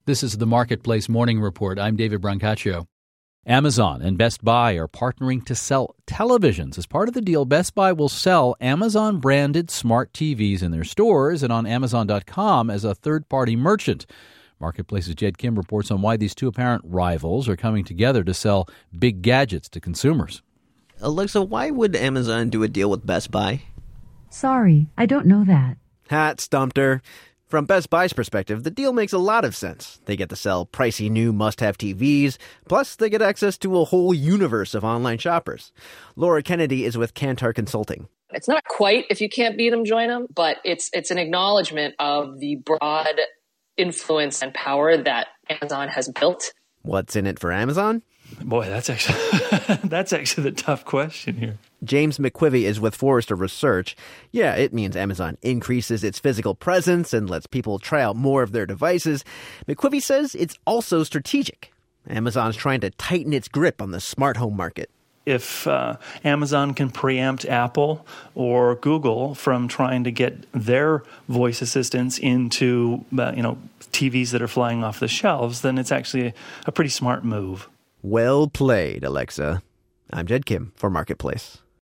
This is the Marketplace Morning Report. I'm David Brancaccio. Amazon and Best Buy are partnering to sell televisions. As part of the deal, Best Buy will sell Amazon-branded smart TVs in their stores and on Amazon.com as a third-party merchant. Marketplace's Jed Kim reports on why these two apparent rivals are coming together to sell big gadgets to consumers. Alexa, why would Amazon do a deal with Best Buy? Sorry, I don't know that. Hat stumped her. From Best Buy's perspective, the deal makes a lot of sense. They get to sell pricey new must-have TVs, plus they get access to a whole universe of online shoppers. Laura Kennedy is with Kantar Consulting. It's not quite if you can't beat them, join them, but it's an acknowledgement of the broad influence and power that Amazon has built. What's in it for Amazon? Boy, that's actually the tough question here. James McQuivey is with Forrester Research. Yeah, it means Amazon increases its physical presence and lets people try out more of their devices. McQuivey says it's also strategic. Amazon's trying to tighten its grip on the smart home market. If Amazon can preempt Apple or Google from trying to get their voice assistants into TVs that are flying off the shelves, then it's actually a pretty smart move. Well played, Alexa. I'm Jed Kim for Marketplace.